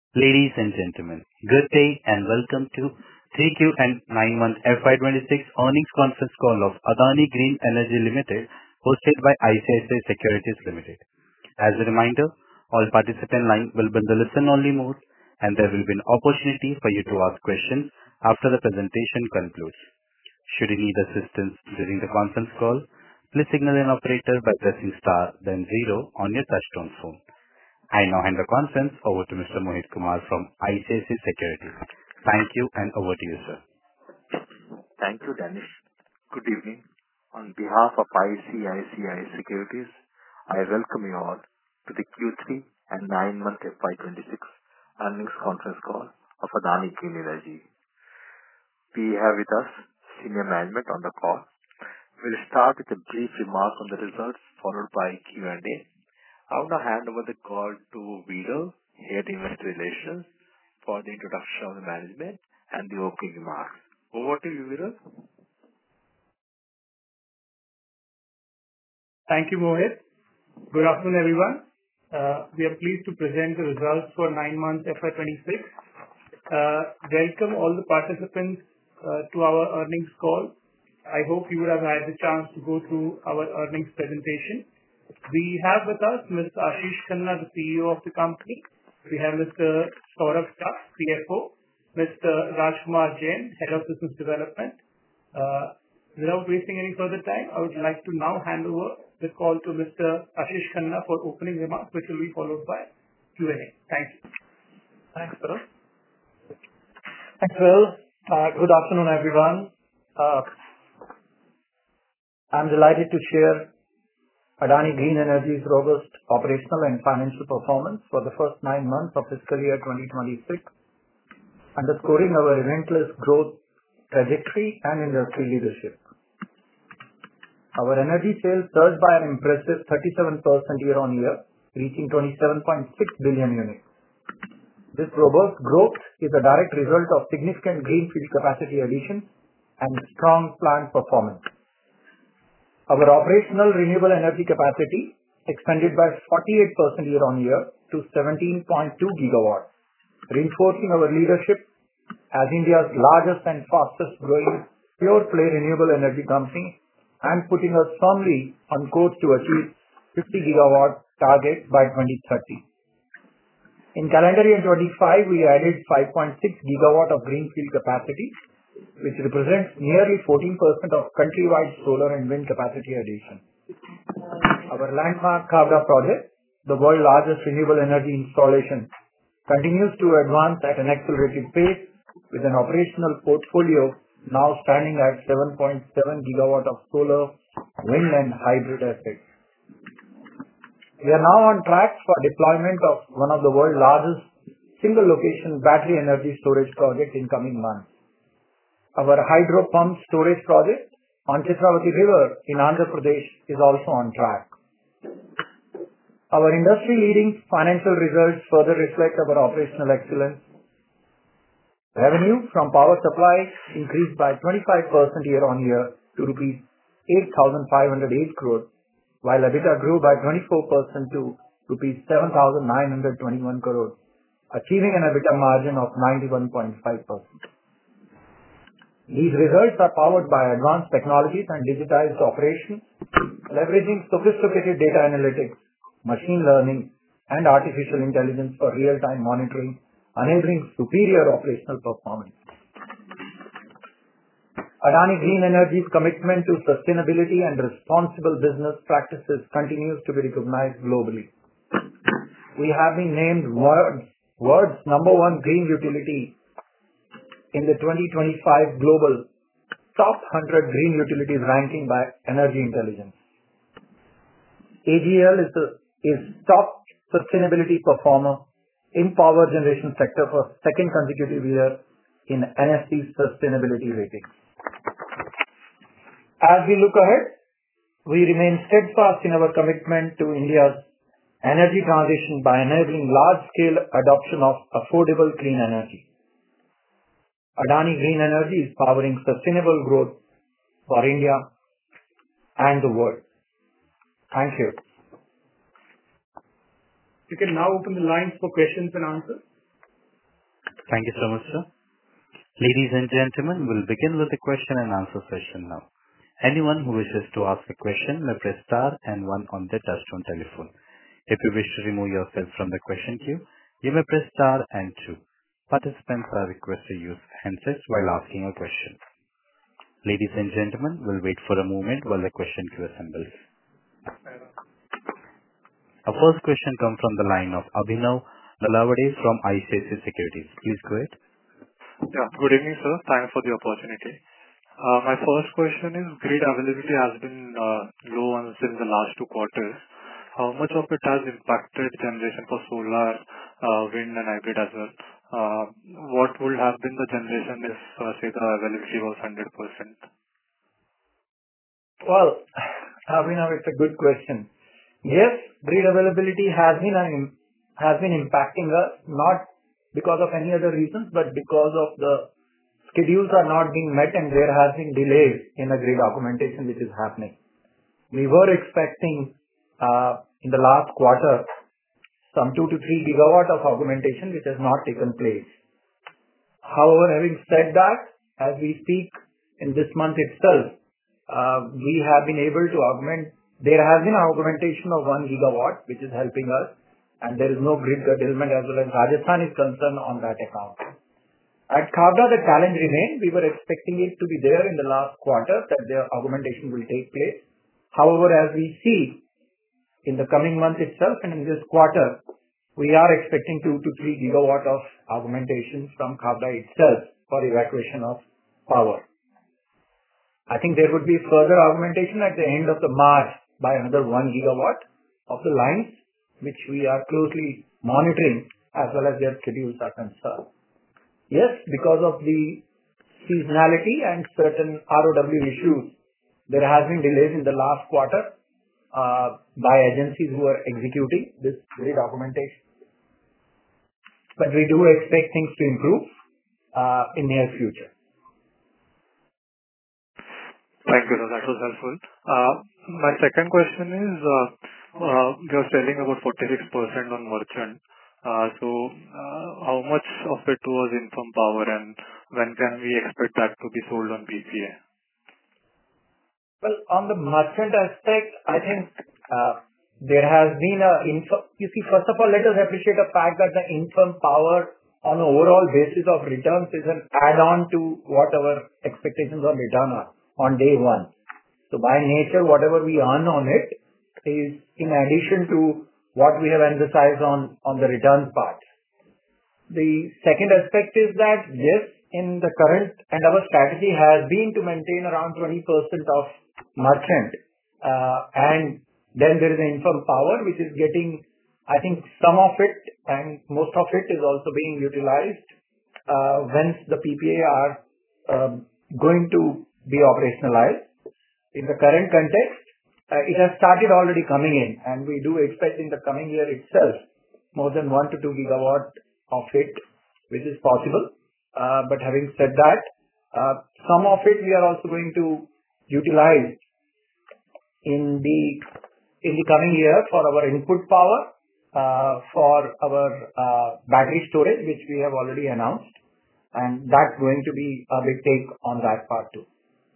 Ladies and gentlemen, good day and welcome to 3Q and 9-month FY26 earnings conference call of Adani Green Energy Limited, hosted by ICICI Securities Limited. As a reminder, all participant lines will be in the listen-only mode, and there will be an opportunity for you to ask questions after the presentation concludes. Should you need assistance during the conference call, please signal an operator by pressing star then zero on your touchtone phone. I now hand the conference over to Mr. Mohit Kumar from ICICI Securities. Thank you, and over to you, sir. Thank you, Danish. Good evening. On behalf of ICICI Securities, I welcome you all to the Q3 and 9-month FY26 earnings conference call of Adani Green Energy. We have with us senior management on the call. We'll start with a brief remark on the results, followed by Q&A. I will now hand over the call to Viral, Head Investor Relations, for the introduction of the management and the opening remarks. Over to you, Viral. Thank you, Mohit. Good afternoon, everyone. We are pleased to present the results for 9 months FY26. Welcome all the participants to our earnings call. I hope you would have had the chance to go through our earnings presentation. We have with us Mr. Ashish Khanna, the CEO of the company. We have Mr. Saurabh Shah, CFO, Mr. Rajkumar Jain, Head of Business Development. Without wasting any further time, I would like to now hand over the call to Mr. Ashish Khanna for opening remarks, which will be followed by Q&A. Thank you. Thanks, Will. Thanks, Will. Good afternoon, everyone. I'm delighted to share Adani Green Energy's robust operational and financial performance for the first 9 months of fiscal year 2026, underscoring our relentless growth trajectory and industry leadership. Our energy sales surged by an impressive 37% year-on-year, reaching 27.6 billion units. This robust growth is a direct result of significant greenfield capacity additions and strong plant performance. Our operational renewable energy capacity expanded by 48% year-on-year to 17.2 gigawatts, reinforcing our leadership as India's largest and fastest growing pure-play renewable energy company and putting us firmly on course to achieve 50 gigawatt target by 2030. In calendar year 25, we added 5.6 gigawatt of greenfield capacity, which represents nearly 14% of countrywide solar and wind capacity addition. Our landmark Khavda project, the world's largest renewable energy installation, continues to advance at an accelerated pace with an operational portfolio now standing at 7.7 gigawatt of solar, wind and hybrid assets. We are now on track for deployment of one of the world's largest single location battery energy storage projects in coming months. Our hydro pump storage project on Chitravati River in Andhra Pradesh is also on track. Our industry-leading financial results further reflect our operational excellence. Revenue from power supply increased by 25% year-on-year to rupees 8,508 crores, while EBITDA grew by 24% to rupees 7,921 crores, achieving an EBITDA margin of 91.5%. These results are powered by advanced technologies and digitized operations, leveraging sophisticated data analytics, machine learning, and artificial intelligence for real-time monitoring, enabling superior operational performance. Adani Green Energy's commitment to sustainability and responsible business practices continues to be recognized globally. We have been named world's number one green utility in the 2025 Global Top 100 Green Utilities ranking by Energy Intelligence. AGL is top sustainability performer in power generation sector for second consecutive year in NSE's sustainability ratings. As we look ahead, we remain steadfast in our commitment to India's energy transition by enabling large-scale adoption of affordable clean energy. Adani Green Energy is powering sustainable growth for India and the world. Thank you. You can now open the lines for questions and answers. Thank you so much, sir. Ladies and gentlemen, we'll begin with the question and answer session now. Anyone who wishes to ask a question may press star and one on their touchtone telephone. If you wish to remove yourself from the question queue, you may press star and two. Participants are requested to use handsets while asking a question. Ladies and gentlemen, we'll wait for a moment while the question queue assembles. Our first question comes from the line of Abhinav Lalawade from ICICI Securities. Please go ahead. Yeah. Good evening, sir. Thanks for the opportunity. My first question is, grid availability has been low since the last 2 quarters. How much of it has impacted generation for solar, wind and hybrid as well? What would have been the generation if, say, the availability was 100%? Well, Abhinav, it's a good question. Yes, grid availability has been impacting us, not because of any other reasons, but because of the schedules are not being met and there has been delays in the grid augmentation which is happening. We were expecting in the last quarter some 2 to 3 gigawatt of augmentation which has not taken place. However, having said that, as we speak in this month itself, we have been able to augment. There has been an augmentation of 1 gigawatt which is helping us, and there is no grid curtailment as well as Rajasthan is concerned on that account. At Khavda, the challenge remained. We were expecting it to be there in the last quarter that the augmentation will take place. However, as we see in the coming month itself and in this quarter, we are expecting 2 to 3 gigawatt of augmentation from Khavda itself for evacuation of power. I think there would be further augmentation at the end of the March by another 1 gigawatt of the lines, which we are closely monitoring as well as their schedules are concerned. Yes, because of the seasonality and certain ROW issues, there has been delays in the last quarter by agencies who are executing this grid augmentation. But we do expect things to improve in near future. Thank you, sir. That was helpful. My second question is, we are selling about 46% on merchant. How much of it was infirm power, and when can we expect that to be sold on PPA? Well, on the merchant aspect, I think there has been you see, first of all, let us appreciate the fact that the infirm power on an overall basis of returns is an add-on to what our expectations of return are on day one. So by nature, whatever we earn on it is in addition to what we have emphasized on the returns part. The second aspect is that, yes, in the current, and our strategy has been to maintain around 20% of merchant, and then there is an infirm power which is getting, I think some of it and most of it is also being utilized once the PPA are going to be operationalized. In the current context, it has started already coming in, and we do expect in the coming year itself more than 1 to 2 gigawatt of it, which is possible. But having said that, some of it we are also going to utilize in the coming year for our input power, for our battery storage, which we have already announced, and that's going to be a big take on that part too.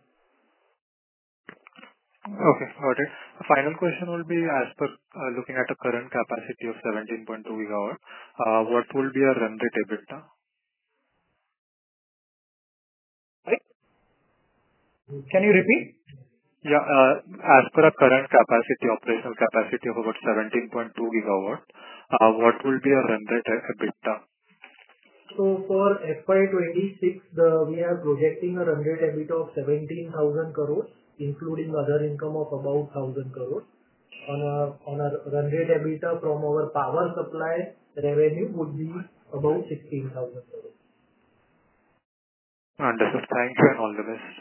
Okay, got it. The final question will be, as per looking at the current capacity of 17.2 gigawatt, what will be our run rate EBITDA? Can you repeat? Yeah, as per our current capacity, operational capacity of about 17.2 gigawatt, what will be our run rate EBITDA? So for FY26, we are projecting a run rate EBITDA of 17,000 crores, including other income of about 1,000 crores. On a run rate EBITDA from our power supply revenue would be about 16,000 crores. Understood. Thank you and all the best.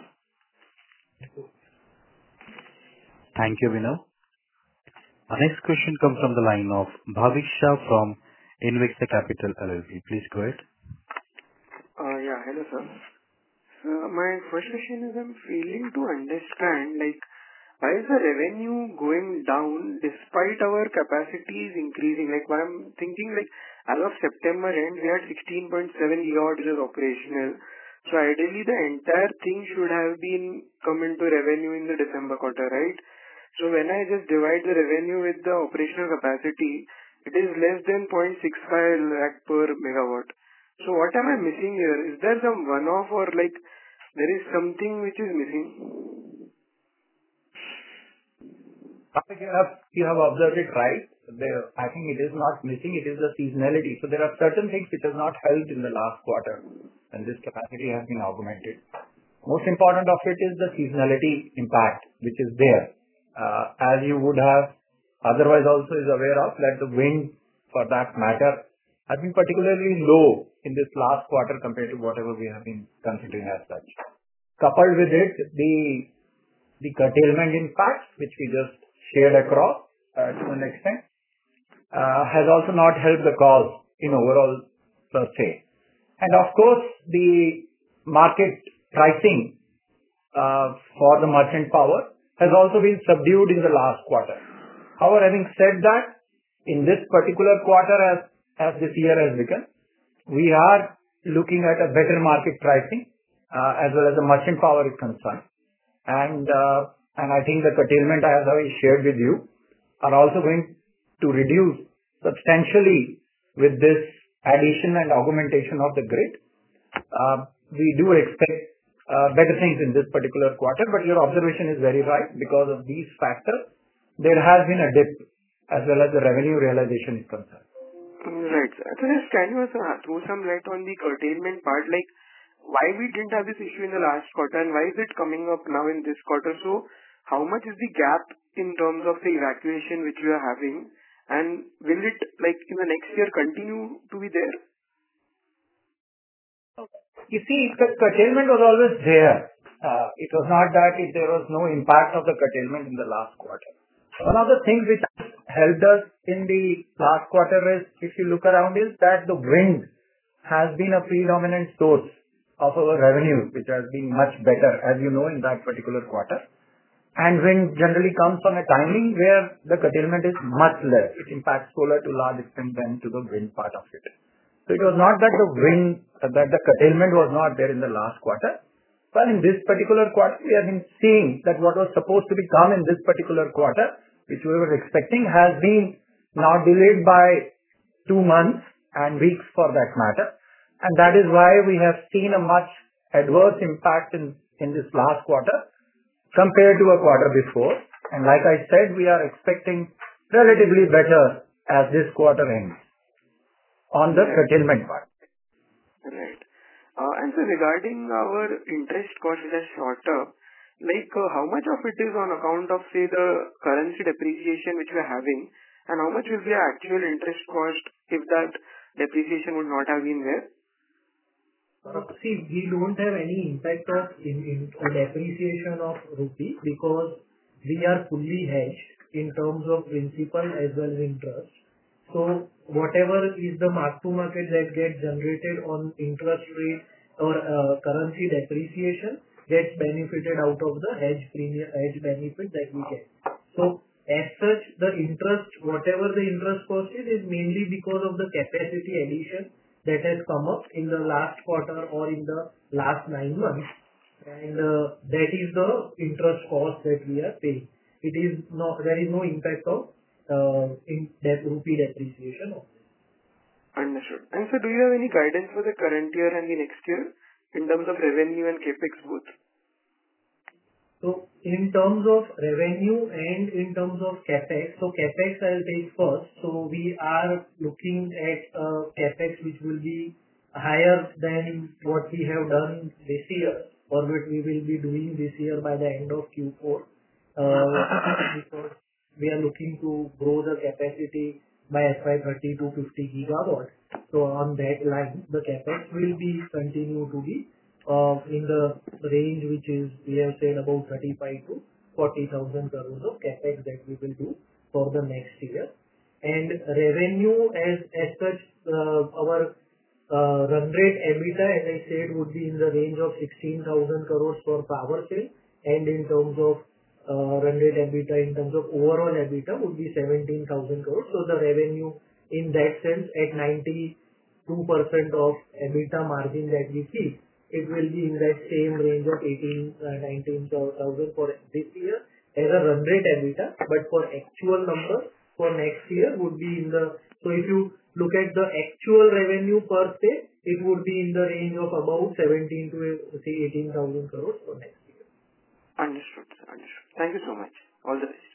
Thank you, Vinod. Our next question comes from the line of Bhavik Shah from Invexa Capital LLP. Please go ahead. Yeah, hello sir. My first question is, I'm failing to understand, why is the revenue going down despite our capacity is increasing? What I'm thinking, as of September end, we had 16.7 gigawatt which is operational. So ideally, the entire thing should have been come into revenue in the December quarter, right? So when I just divide the revenue with the operational capacity, it is less than 0.65 lakh per megawatt. So what am I missing here? Is there some one-off or like there is something which is missing? You have observed it right. I think it is not missing, it is the seasonality. So there are certain things which have not helped in the last quarter, and this capacity has been augmented. Most important of it is the seasonality impact, which is there. As you would have otherwise also is aware of, that the wind, for that matter, has been particularly low in this last quarter compared to whatever we have been considering as such. Coupled with it, the curtailment impact, which we just shared across to an extent, has also not helped the cause in overall per se. And of course, the market pricing for the merchant power has also been subdued in the last quarter. However, having said that, in this particular quarter, as this year has begun, we are looking at a better market pricing as well as the merchant power is concerned. And I think the curtailment, as I shared with you, are also going to reduce substantially with this addition and augmentation of the grid. We do expect better things in this particular quarter, but your observation is very right. Because of these factors, there has been a dip as well as the revenue realization is concerned. Right. So just can you also throw some light on the curtailment part, like why we didn't have this issue in the last quarter and why is it coming up now in this quarter? So how much is the gap in terms of the evacuation which we are having, and will it, like in the next year, continue to be there? You see, the curtailment was always there. It was not that there was no impact of the curtailment in the last quarter. One of the things which helped us in the last quarter is, if you look around, is that the wind has been a predominant source of our revenue, which has been much better, as you know, in that particular quarter. And wind generally comes on a timing where the curtailment is much less. It impacts solar to large extent than to the wind part of it. So it was not that the curtailment was not there in the last quarter. But in this particular quarter, we have been seeing that what was supposed to be come in this particular quarter, which we were expecting, has been now delayed by 2 months and weeks for that matter. And that is why we have seen a much adverse impact in this last quarter compared to a quarter before. And like I said, we are expecting relatively better as this quarter ends on the curtailment part. Right. And so regarding our interest cost which is shorter, like how much of it is on account of, say, the currency depreciation which we are having, and how much will be our actual interest cost if that depreciation would not have been there? See, we don't have any impact of depreciation of rupee because we are fully hedged in terms of principal as well as interest. So whatever is the mark to market that gets generated on interest rate or currency depreciation gets benefited out of the hedge benefit that we get. So as such, the interest, whatever the interest cost is mainly because of the capacity addition that has come up in the last quarter or in the last 9 months, and that is the interest cost that we are paying. There is no impact of rupee depreciation. Understood. And so do you have any guidance for the current year and the next year in terms of revenue and capex both? So in terms of revenue and in terms of capex, so capex I'll take first. So we are looking at capex which will be higher than what we have done this year or what we will be doing this year by the end of Q4. Because we are looking to grow the capacity by FY30 to 50 gigawatt. So on that line, the capex will be continue to be in the range which is, we have said, about 35 to 40,000 crores of capex that we will do for the next year. And revenue as such, our run rate EBITDA, as I said, would be in the range of 16,000 crores for power sale, and in terms of run rate EBITDA, in terms of overall EBITDA, would be 17,000 crores. So the revenue in that sense, at 92% of EBITDA margin that we see, it will be in that same range of 19,000 for this year as a run rate EBITDA. But for actual numbers for next year would be in the... So if you look at the actual revenue per se, it would be in the range of about 17 to say 18,000 crores for next year. Understood, sir. Understood. Thank you so much. All the best.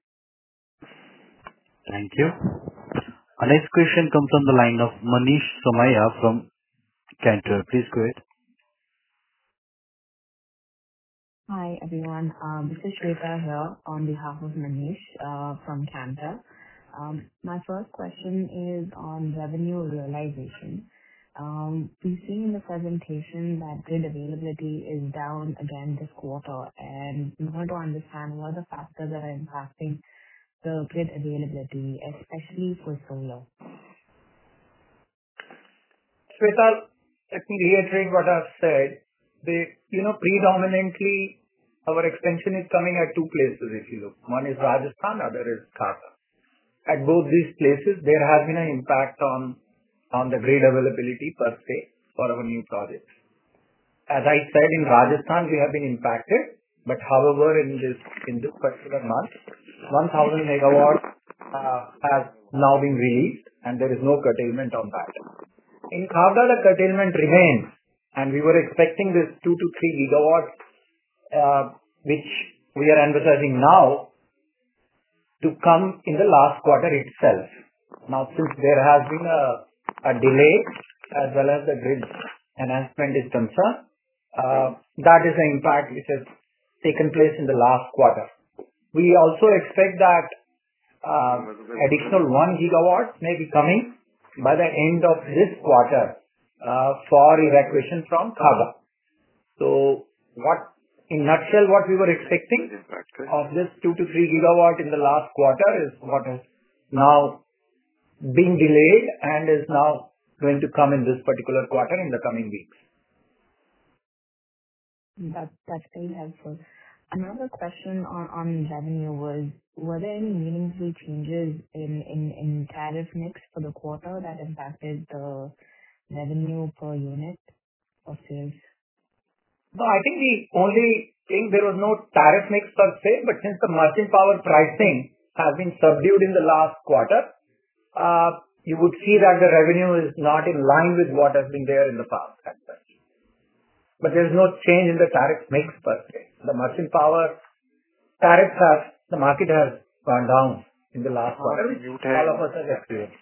Thank you. Our next question comes from the line of Manish Somaiya from Cantor. Please go ahead. Hi, everyone. This is Shweta here on behalf of Manish from Cantor. My first question is on revenue realization. We've seen in the presentation that grid availability is down again this quarter, and we want to understand what are the factors that are impacting the grid availability, especially for solar. Shweta, let me reiterate what I've said. Predominantly our expansion is coming at two places if you look. One is Rajasthan, other is Khavda. At both these places, there has been an impact on the grid availability per se for our new projects. As I said, in Rajasthan, we have been impacted, but however, in this particular month, 1,000 megawatts has now been released, and there is no curtailment on that. In Khavda, the curtailment remains, and we were expecting this 2 to 3 gigawatts, which we are emphasizing now, to come in the last quarter itself. Now, since there has been a delay as well as the grid enhancement is concerned, that is the impact which has taken place in the last quarter. We also expect that additional 1 gigawatt may be coming by the end of this quarter for evacuation from Khavda. So, in nutshell, what we were expecting of this 2 to 3 gigawatt in the last quarter is what has now been delayed and is now going to come in this particular quarter in the coming weeks. That's very helpful. Another question on revenue was, were there any meaningful changes in tariff mix for the quarter that impacted the revenue per unit of sales? No, I think the only thing, there was no tariff mix per se, but since the merchant power pricing has been subdued in the last quarter, you would see that the revenue is not in line with what has been there in the past as such. But there is no change in the tariff mix per se. The merchant power tariffs the market has gone down in the last quarter, which all of us have experienced.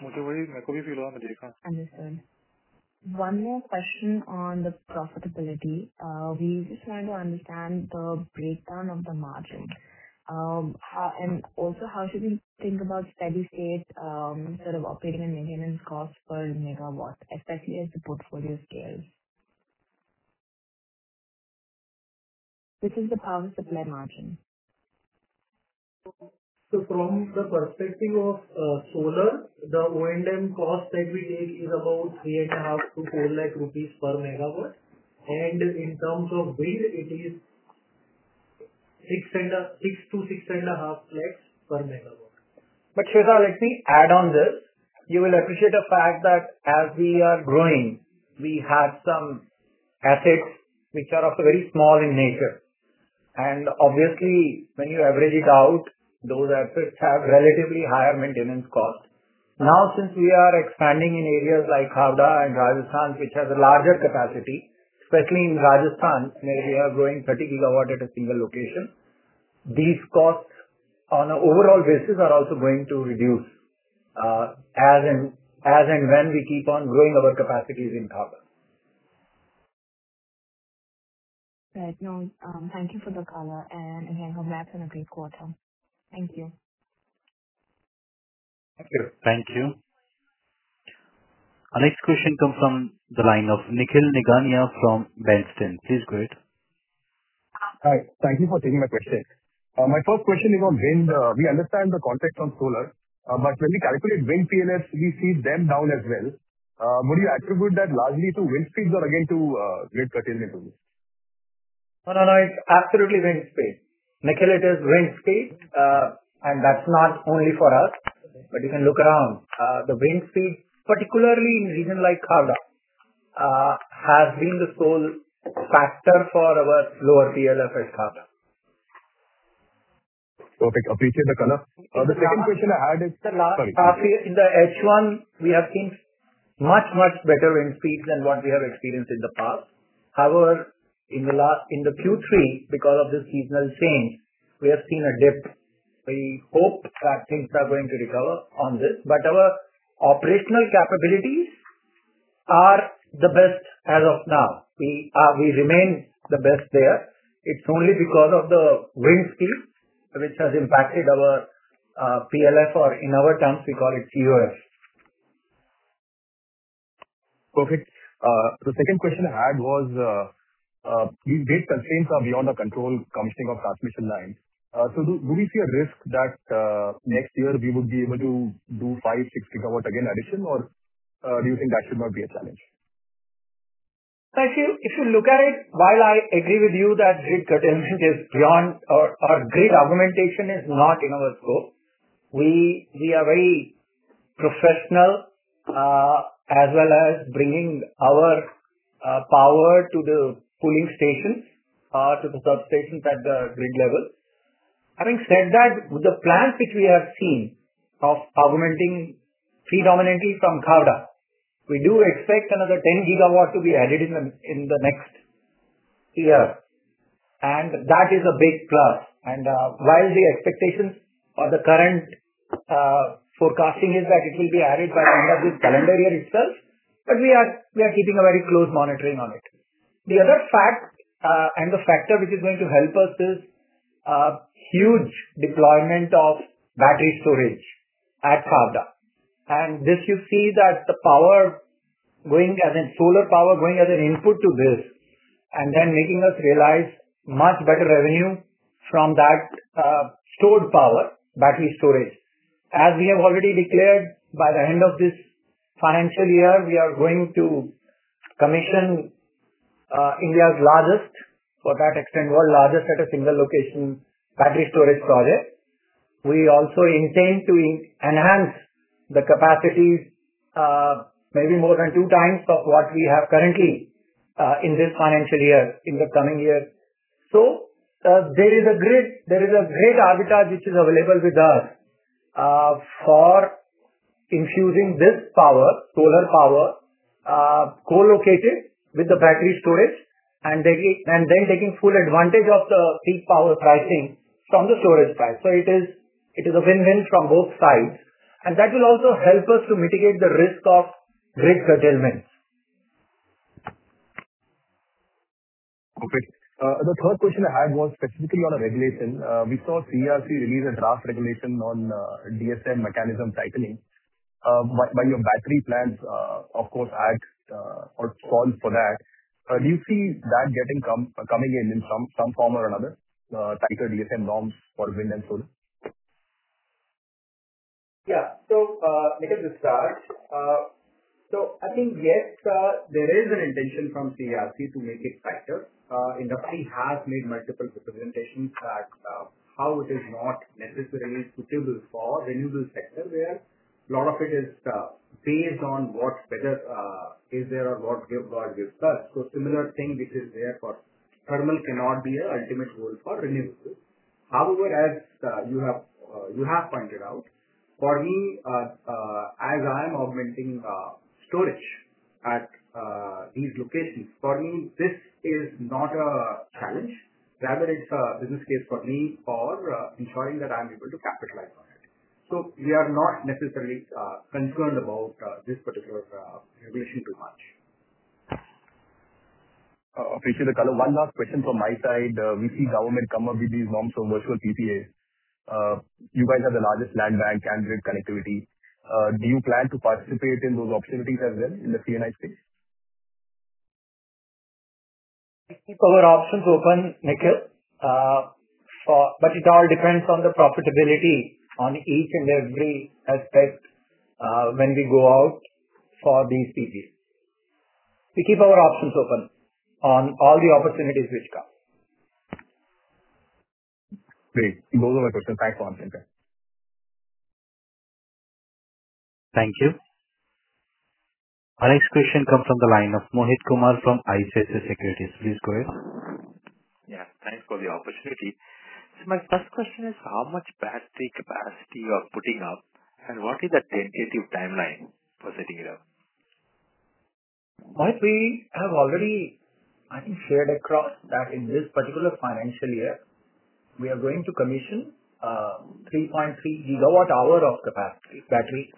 Understood. One more question on the profitability. We just want to understand the breakdown of the margin. And also, how should we think about steady state sort of operating and maintenance costs per megawatt, especially as the portfolio scales? Which is the power supply margin? So from the perspective of solar, the O&M cost that we take is about 3.5 to 4 lakh rupees per megawatt. And in terms of grid, it is 6 to 6.5 lakhs per megawatt. But Shweta, let me add on this. You will appreciate the fact that as we are growing, we have some assets which are of a very small in nature. And obviously, when you average it out, those assets have relatively higher maintenance costs. Now, since we are expanding in areas like Khavda and Rajasthan, which has a larger capacity, especially in Rajasthan, where we are growing 30 gigawatt at a single location, these costs on an overall basis are also going to reduce as and when we keep on growing our capacities in Khavda. Right. No, thank you for the color, and again, congrats on a great quarter. Thank you. Thank you. Thank you. Our next question comes from the line of Nikhil Nigania from Bernstein. Please go ahead. Hi. Thank you for taking my question. My first question is on wind. We understand the context on solar, but when we calculate wind PLFs, we see them down as well. Would you attribute that largely to wind speeds or again to grid curtailment only? No, it's absolutely wind speed. Nikhil, it is wind speed, and that's not only for us. but you can look around. The wind speed, particularly in region like Khavda, has been the sole factor for our lower PLF at Khavda. Perfect. Appreciate the color. The second question I had is. Sorry. In the H1, we have seen much better wind speeds than what we have experienced in the past. However, in the Q3, because of this seasonal change, we have seen a dip. We hope that things are going to recover on this, but our operational capabilities are the best as of now. We remain the best there. It's only because of the wind speed which has impacted our PLF, or in our terms we call it COF. Perfect. The second question I had was, these grid constraints are beyond our control, commissioning of transmission lines. Do we see a risk that next year we would be able to do 5-6 GW again addition, or do you think that should not be a challenge? If you look at it, while I agree with you that grid curtailment is beyond, or grid augmentation is not in our scope, we are very professional, as well as bringing our power to the pooling stations, to the substations at the grid level. Having said that, with the plans which we have seen of augmenting predominantly from Khavda, we do expect another 10 GW to be added in the next year, and that is a big plus. And while the expectations or the current forecasting is that it will be added by the end of this calendar year itself, but we are keeping a very close monitoring on it. The other fact and the factor which is going to help us is huge deployment of battery storage at Khavda. And this, you see that the power going as in solar power going as an input to this, and then making us realize much better revenue from that stored power, battery storage. As we have already declared, by the end of this financial year, we are going to commission India's largest, for that extent world largest at a single location battery storage project. We also intend to enhance the capacities maybe more than 2 times of what we have currently in this financial year, in the coming year. So there is a great arbitrage which is available with us for infusing this power, solar power, co-located with the battery storage, and then taking full advantage of the peak power pricing from the storage price. So it is a win-win from both sides. And that will also help us to mitigate the risk of grid curtailment. Okay. The third question I had was specifically on a regulation. We saw CERC release a draft regulation on DSM mechanism tightening. While your battery plans, of course, add or solve for that, do you see that coming in some form or another, tighter DSM norms for wind and solar? Yeah. So, let us start. So, I think yes, there is an intention from CERC to make it tighter. Industry has made multiple representations that how it is not necessarily suitable for renewable sector, where a lot of it is based on what weather is there or what God gives us. So, similar thing which is there for thermal cannot be an ultimate goal for renewables. However, as you have pointed out, for me, as I am augmenting storage at these locations, for me this is not a challenge. Rather, it's a business case for me for ensuring that I am able to capitalize on it. So we are not necessarily concerned about this particular regulation too much. Appreciate the color. One last question from my side. We see government come up with these norms for virtual PPAs. You guys have the largest land bank and grid connectivity. Do you plan to participate in those opportunities as well in the C&I space? We keep our options open, Nikhil, but it all depends on the profitability on each and every aspect when we go out for these PPAs. We keep our options open on all the opportunities which come. Great. Those are my questions. Thanks for answering that. Thank you. Our next question comes from the line of Mohit Kumar from ICICI Securities. Please go ahead. Yeah, thanks for the opportunity. So my first question is how much battery capacity you are putting up and what is the tentative timeline for setting it up? Mohit, we have already, I think, shared across that in this particular financial year, we are going to commission 3.3 gigawatt hour of capacity, battery,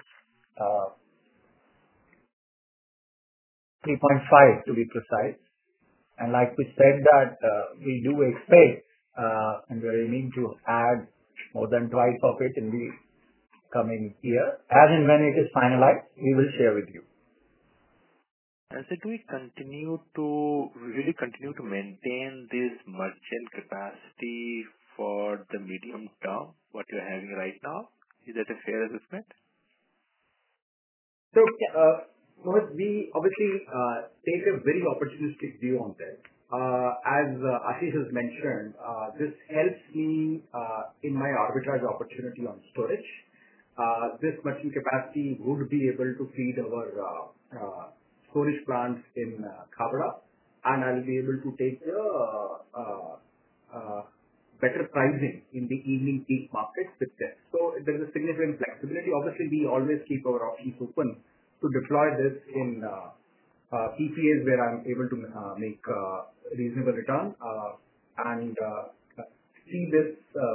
3.5 to be precise. And like we said that we do expect and we are aiming to add more than twice of it in the coming year. As and when it is finalized, we will share with you. And so do we really continue to maintain this merchant capacity for the medium term, what you're having right now? Is that a fair assessment? So, Mohit, we obviously take a very opportunistic view on this. As Ashish has mentioned, this helps me in my arbitrage opportunity on storage. This merchant capacity would be able to feed our storage plants in Khavda, and I'll be able to take the better pricing in the evening peak markets with this. So there is a significant flexibility. Obviously, we always keep our options open to deploy this in PPAs where I'm able to make reasonable return and see this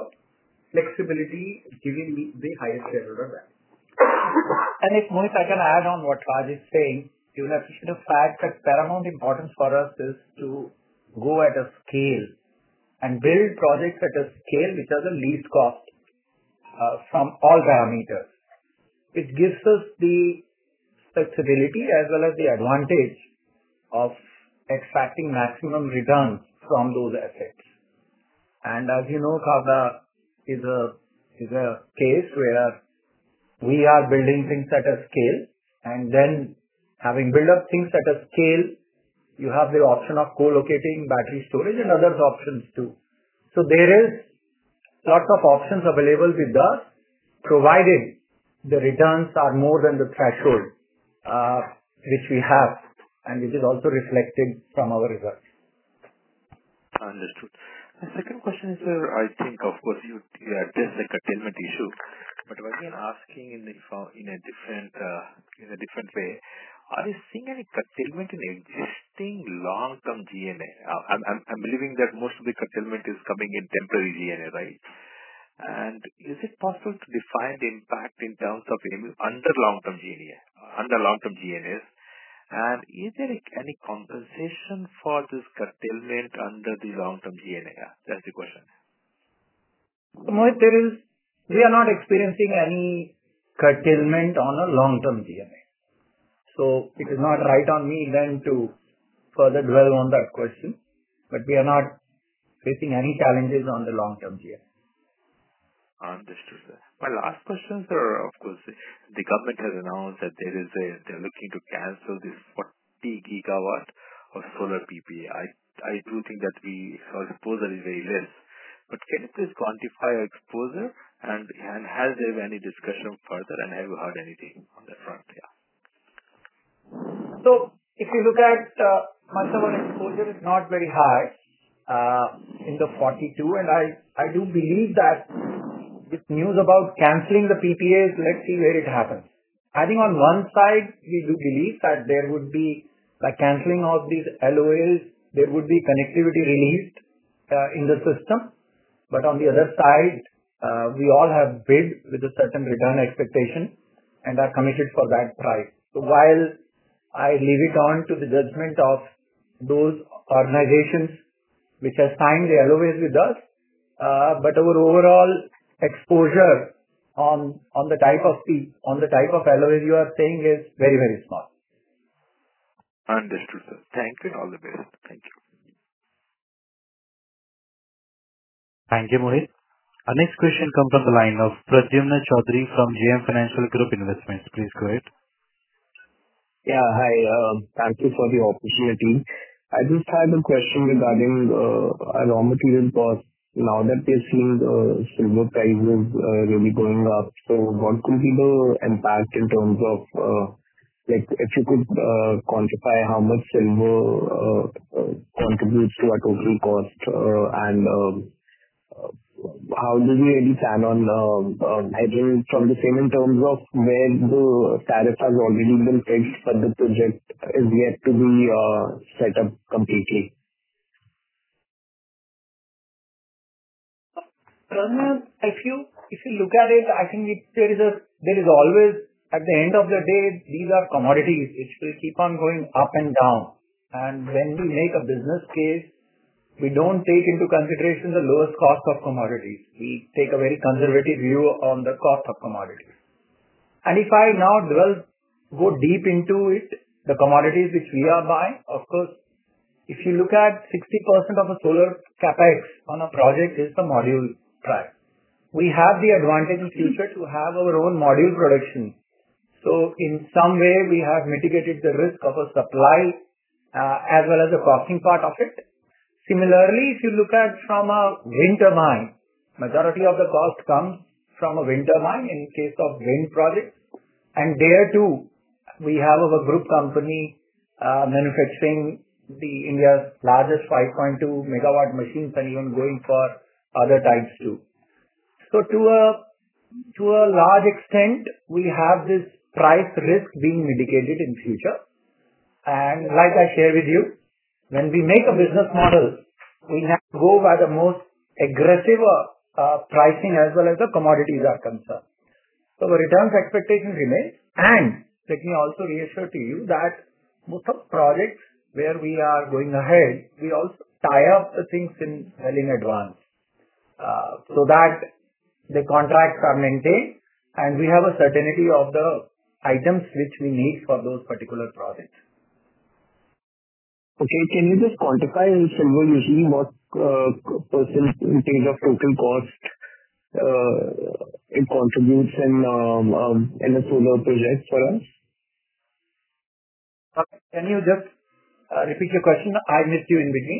flexibility giving me the highest shareholder value. And if Mohit, I can add on what Raj is saying, you will appreciate the fact that paramount importance for us is to go at a scale and build projects at a scale which are the least cost from all parameters. It gives us the flexibility as well as the advantage of extracting maximum returns from those assets. And as you know, Khavda is a case where we are building things at a scale, and then having built up things at a scale, you have the option of co-locating battery storage and other options too. So there is lots of options available with us, provided the returns are more than the threshold which we have, and which is also reflected from our results. Understood. My second question is, sir, I think, of course, you address the curtailment issue, but again asking in a different way, are you seeing any curtailment in existing long-term GNA? I'm believing that most of the curtailment is coming in temporary GNA, right? And is it possible to define the impact in terms of under long-term GNAs? And is there any compensation for this curtailment under the long-term GNA? That's the question. Mohit, we are not experiencing any curtailment on a long-term GNA. So it is not right on me then to further dwell on that question, but we are not facing any challenges on the long-term GNA. Understood, sir. My last question, sir, of course, the government has announced that they're looking to cancel this 40 gigawatt of solar PPA. I do think that our exposure is very less, but can you please quantify our exposure and has there been any discussion further, and have you heard anything on that front? Yeah. So if you look at much of our exposure is not very high in the 42, and I do believe that this news about cancelling the PPAs, let's see where it happens. I think on one side, we do believe that there would be, by cancelling of these LOAs, there would be connectivity released in the system. But on the other side, we all have bid with a certain return expectation and are committed for that price. So while I leave it on to the judgment of those organizations which have signed the LOAs with us, but our overall exposure on the type of LOAs you are saying is very, very small. Understood, sir. Thank you and all the best. Thank you. Thank you, Mohit. Our next question comes from the line of Pradyumna Chaudhary from JM Financial Group Investments. Please go ahead. Yeah, hi. Thank you for the opportunity. I just had a question regarding our raw material costs. now that we're seeing the silver prices really going up, so what could be the impact in terms of, like, if you could quantify how much silver contributes to our total cost, and how do we really plan on hedging from the same in terms of where the tariff has already been fixed, but the project is yet to be set up completely? If you look at it, I think there is always, at the end of the day, these are commodities which will keep on going up and down. And when we make a business case, we don't take into consideration the lowest cost of commodities. We take a very conservative view on the cost of commodities. And if I now go deep into it, the commodities which we are buying, of course, if you look at 60% of a solar capex on a project is the module price. We have the advantage in future to have our own module production. So in some way, we have mitigated the risk of a supply as well as the costing part of it. Similarly, if you look at from a wind turbine, majority of the cost comes from a wind turbine in case of wind projects. And there too, we have our group company manufacturing India's largest 5.2 megawatt machines and even going for other types too. So to a large extent, we have this price risk being mitigated in future. And like I share with you, when we make a business model, we have to go by the most aggressive pricing as well as the commodities are concerned. So the returns expectation remains. And let me also reassure to you that most of projects where we are going ahead, we also tie up the things well in advance so that the contracts are maintained and we have a certainty of the items which we need for those particular projects. Okay, can you just quantify in silver usually what percentage of total cost it contributes in a solar project for us? Can you just repeat your question? I missed you in between.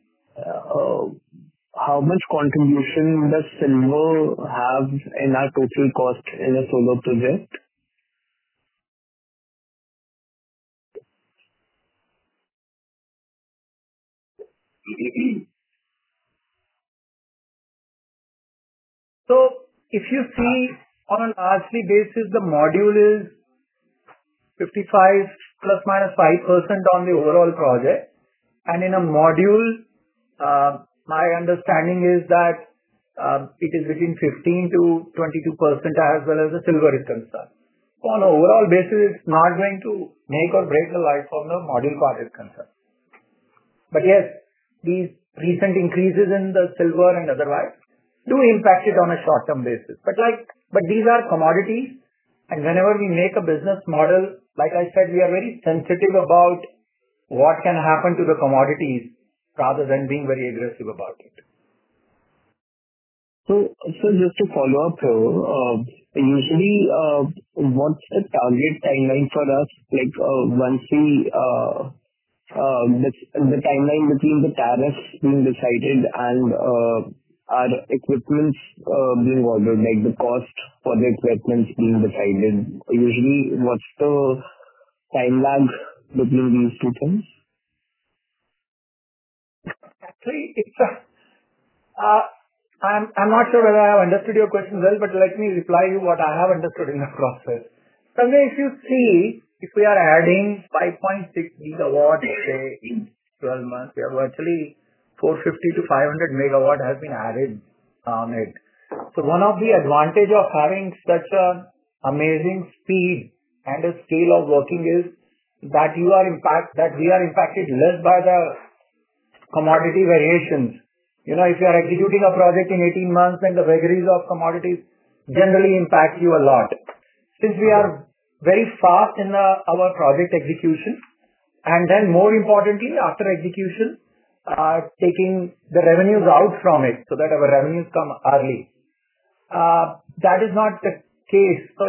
How much contribution does silver have in our total cost in a solar project? So if you see on a largely basis, the module is 55 plus minus 5% on the overall project. And in a module, my understanding is that it is between 15 to 22% as well as the silver is concerned. So on an overall basis, it's not going to make or break the life of the module part is concerned. But yes, these recent increases in the silver and otherwise do impact it on a short-term basis. But these are commodities, and whenever we make a business model, like I said, we are very sensitive about what can happen to the commodities rather than being very aggressive about it. So just to follow up here, usually what's the target timeline for us? Like once we the timeline between the tariffs being decided and our equipment being ordered, like the cost for the equipment being decided. Usually, what's the time lag between these two things? Actually, I'm not sure whether I have understood your question well, but let me reply you what I have understood in the process. Sanjay, if you see, if we are adding 5.6 gigawatts, say, in 12 months, we have virtually 450 to 500 megawatt has been added on it. So one of the advantage of having such an amazing speed and a scale of working is that we are impacted less by the commodity variations. You know, if you are executing a project in 18 months, then the vagaries of commodities generally impact you a lot. Since we are very fast in our project execution, and then more importantly, after execution, taking the revenues out from it so that our revenues come early. That is not the case. So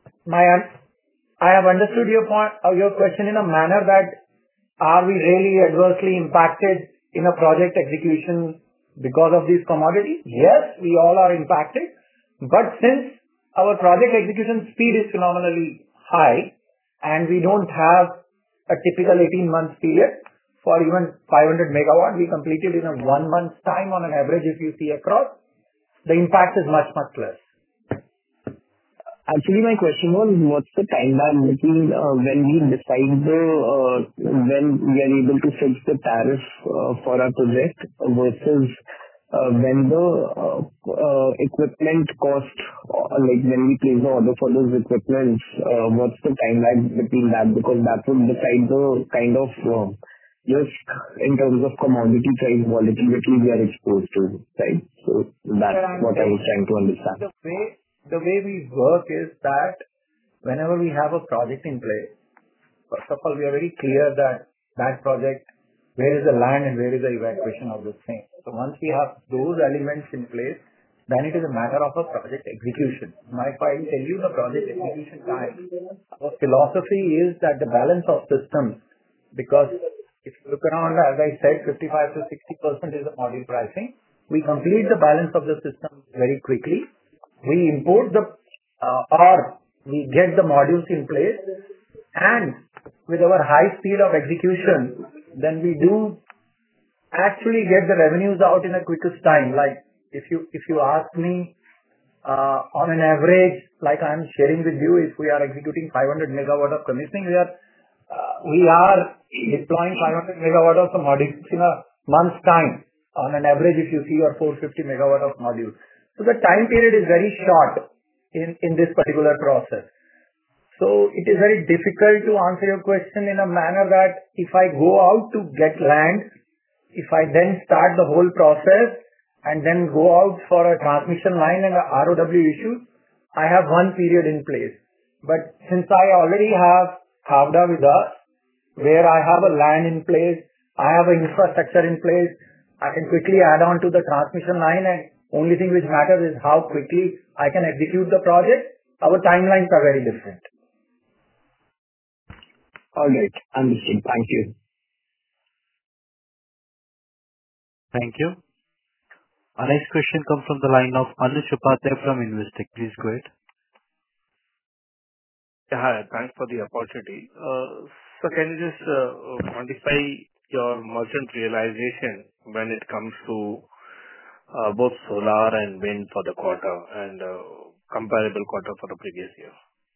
I have understood your question in a manner that are we really adversely impacted in a project execution because of these commodities? Yes, we all are impacted. Since our project execution speed is phenomenally high and we don't have a typical 18-month period for even 500 megawatt, we completed in a 1 month's time on an average if you see across, the impact is much, much less. Actually, my question was, what's the timeline between when we decide when we are able to fix the tariff for our project versus when the equipment cost, like when we place the order for those equipments, what's the timeline between that? Because that would decide the kind of risk in terms of commodity price volatility we are exposed to, right? So that's what I was trying to understand. The way we work is that whenever we have a project in place, first of all, we are very clear that that project, where is the land and where is the evacuation of this thing. So once we have those elements in place, then it is a matter of a project execution. If I tell you the project execution time, our philosophy is that the balance of systems, because if you look around, as I said, 55 to 60% is the module pricing. We complete the balance of the system very quickly. We import we get the modules in place, and with our high speed of execution, then we do actually get the revenues out in the quickest time. Like if you ask me, on an average, like I'm sharing with you, if we are executing 500 megawatt of commissioning, we are deploying 500 megawatt of the modules in a month's time. On an average, if you see, or 450 megawatt of modules. So the time period is very short in this particular process. So it is very difficult to answer your question in a manner that if I go out to get land, if I then start the whole process and then go out for a transmission line and a ROW issue, I have one period in place. But since I already have Khavda with us, where I have a land in place, I have an infrastructure in place, I can quickly add on to the transmission line, and only thing which matters is how quickly I can execute the project. Our timelines are very different. All right. Understood. Thank you. Thank you. Our next question comes from the line of Anush Upadhyay from Investec. Please go ahead. Hi, thanks for the opportunity. So can you just quantify your merchant realization when it comes to both solar and wind for the quarter and comparable quarter for the previous year?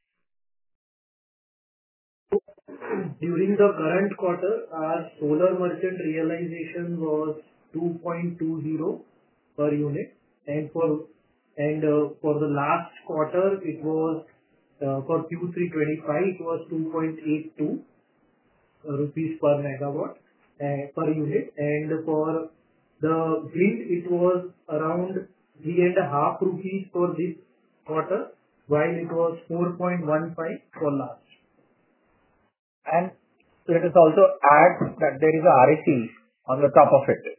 During the current quarter, our solar merchant realization was 2.20 per unit, and for the last quarter, it was for Q3 25, it was 2.82 rupees per megawatt per unit, and for the wind, it was around 3.5 rupees for this quarter, while it was 4.15 for last. And let us also add that there is a REC on the top of it.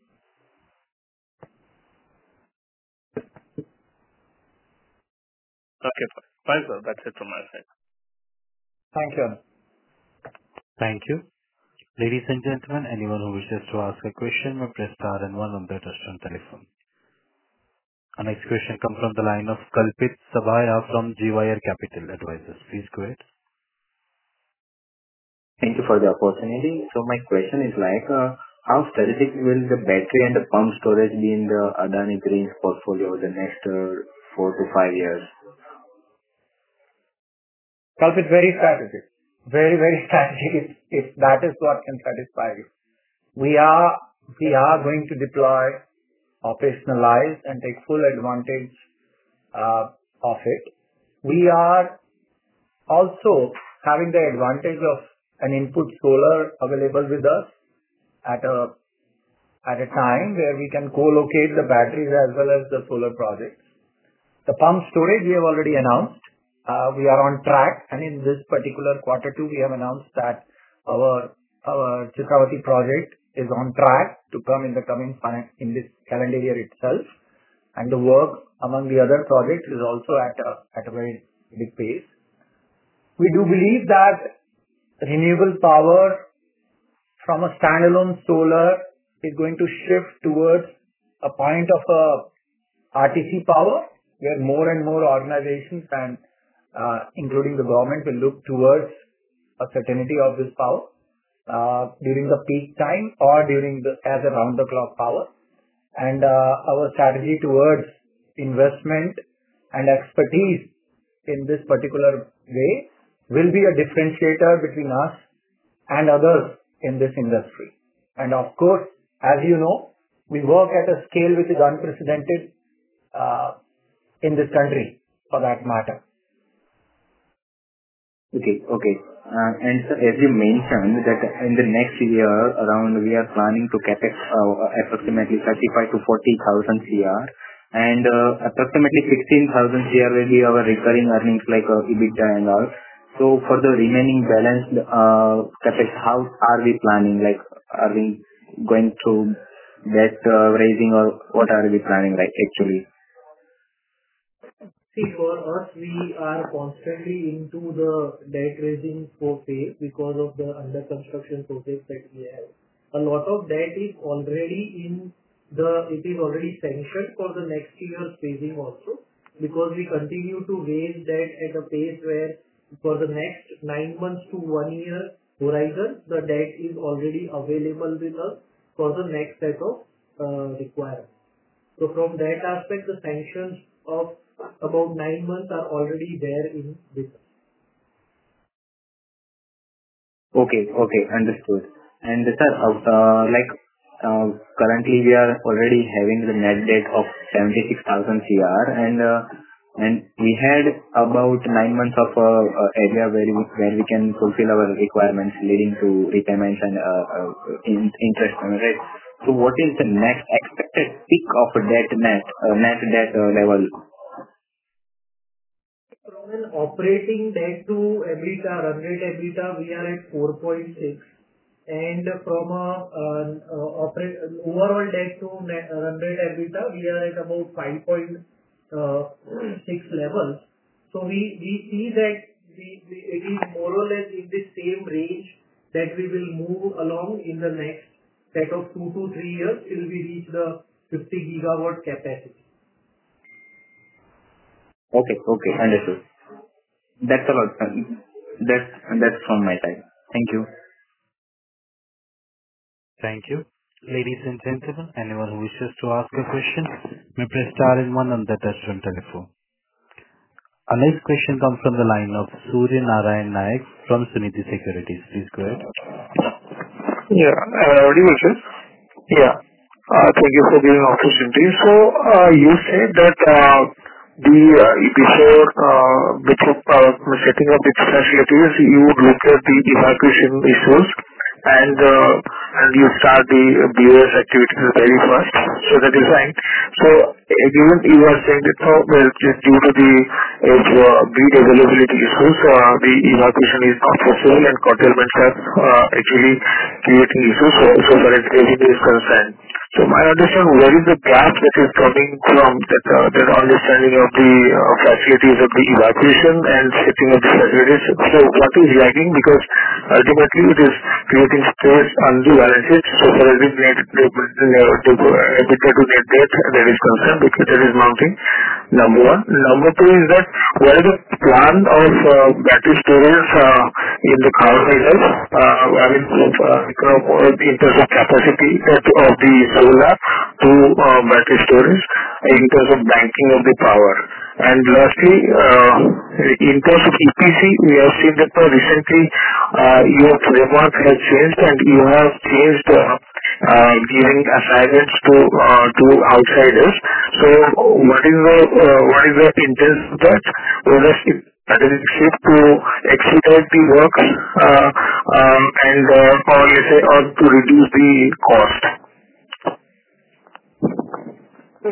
Okay, fine, sir. That's it from my side. Thank you. Thank you. Ladies and gentlemen, anyone who wishes to ask a question may press star and one on their touchtone telephone. Our next question comes from the line of Kalpit Sabhaya from GYR Capital Advisors. Please go ahead. Thank you for the opportunity. So my question is like, how strategic will the battery and the pump storage be in the Adani Green's portfolio over the next 4 to 5 years? Kalpit, very strategic. Very, very strategic if that is what can satisfy you. We are going to deploy, operationalize, and take full advantage of it. We are also having the advantage of an input solar available with us at a time where we can co-locate the batteries as well as the solar projects. The pump storage we have already announced. We are on track, and in this particular quarter 2, we have announced that our Chitravati project is on track to come in this calendar year itself, and the work among the other projects is also at a very big pace. We do believe that renewable power from a standalone solar is going to shift towards a point of RTC power, where more and more organizations and including the government will look towards a certainty of this power during the peak time or during as a round the clock power. And our strategy towards investment and expertise in this particular way will be a differentiator between us and others in this industry. And of course, as you know, we work at a scale which is unprecedented in this country, for that matter. Okay. And sir, as you mentioned that in the next year around we are planning to capex approximately 35 to 40,000 CR, and approximately 16,000 CR will be our recurring earnings like EBITDA and all. So for the remaining balance capex, how are we planning? Like, are we going to debt raising, or what are we planning actually? See, for us, we are constantly into the debt raising phase because of the under construction projects that we have. A lot of debt is already it is already sanctioned for the next year's phasing also, because we continue to raise debt at a pace where for the next 9 months to 1 year horizon, the debt is already available with us for the next set of requirements. So from that aspect, the sanctions of about 9 months are already there in this. Okay, understood. And sir, currently we are already having the net debt of 76,000 CR, and we had about 9 months of area where we can fulfill our requirements, leading to repayments and interest, right? So what is the next expected peak of net debt level? From an operating debt to EBITDA, run rate EBITDA, we are at 4.6. And from overall debt to run rate EBITDA, we are at about 5.6 levels. So we see that it is more or less in the same range that we will move along in the next set of 2 to 3 years till we reach the 50 gigawatt capacity. Okay, understood. That's about that's from my side. Thank you. Thank you. Ladies and gentlemen, anyone who wishes to ask a question may press star and 1 on the touchtone telephone. Our next question comes from the line of Surya Narayan Nayak from Sunidhi Securities. Please go ahead. Yeah, audible, sir? Yeah. Thank you for giving opportunity. So you said that before setting up its facilities, you would look at the evacuation issues and you start the BOS activities very fast. So that is fine. So given you are saying that just due to the grid availability issues, the evacuation is not possible and curtailments are actually creating issues so far as revenue is concerned. So my understanding, where is the gap that is coming from that understanding of the facilities of the evacuation and setting up the facilities? So what is lagging? Because ultimately it is creating stress on the balance sheet so far as the EBITDA to net debt that is concerned, because that is mounting. Number one. Number two is that what is the plan of battery storage in the carbon itself? In terms of capacity of the solar to battery storage, in terms of banking of the power. And lastly, in terms of EPC, we have seen that recently your framework has changed and you have changed giving assignments to outsiders. So what is the intent of that? Whether strategic shift to expedite the work and or to reduce the cost? So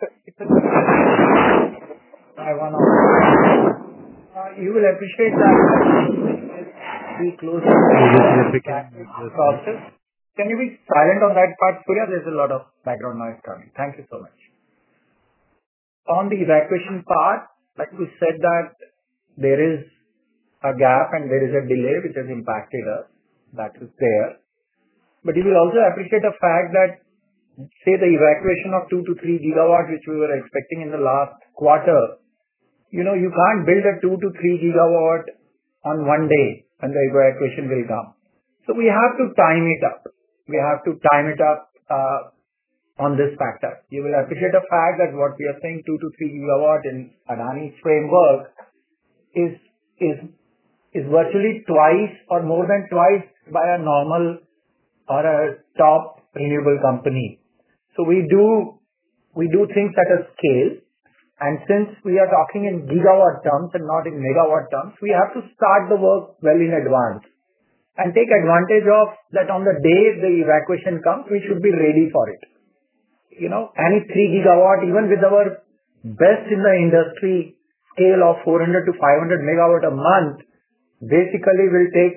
you will appreciate that we close the process. Can you be silent on that part, Surya? There's a lot of background noise coming. Thank you so much. On the evacuation part, like we said that there is a gap and there is a delay which has impacted us. That is there. But you will also appreciate the fact that say the evacuation of 2 to 3 gigawatts, which we were expecting in the last quarter, you can't build a 2 to 3 gigawatt on one day when the evacuation will come. So we have to time it up. We have to time it up on this factor. You will appreciate the fact that what we are saying 2 to 3 gigawatt in Adani's framework is virtually twice or more than twice by a normal or a top renewable company. So we do things at a scale, and since we are talking in gigawatt terms and not in megawatt terms, we have to start the work well in advance and take advantage of that. On the day the evacuation comes, we should be ready for it. Any 3 gigawatt, even with our best in the industry scale of 400 to 500 megawatt a month, basically will take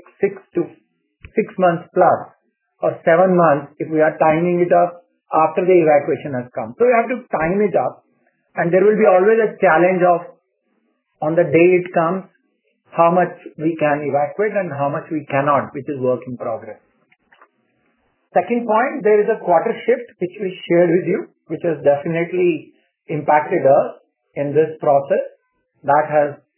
6 months plus or 7 months if we are timing it up after the evacuation has come. So we have to time it up, and there will be always a challenge of, on the day it comes, how much we can evacuate and how much we cannot, which is work in progress. Second point, there is a quarter shift which we shared with you, which has definitely impacted us in this process. That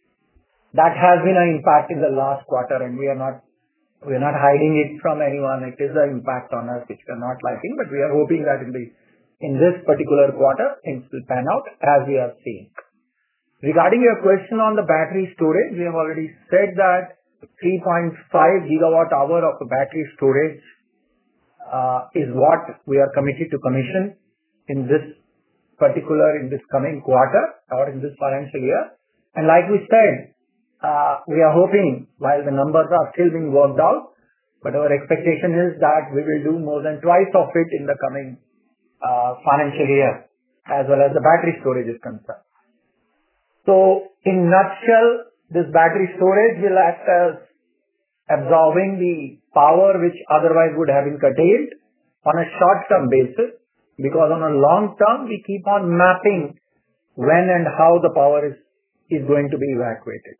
has been an impact in the last quarter, and we are not hiding it from anyone. It is an impact on us which we are not liking, but we are hoping that in this particular quarter things will pan out as we are seeing. Regarding your question on the battery storage, we have already said that 3.5 gigawatt hour of the battery storage is what we are committed to commission in this coming quarter or in this financial year. And like we said, we are hoping, while the numbers are still being worked out, but our expectation is that we will do more than twice of it in the coming financial year, as well as the battery storage is concerned. So, in nutshell, this battery storage will act as absorbing the power which otherwise would have been curtailed on a short-term basis, because on a long term we keep on mapping when and how the power is going to be evacuated.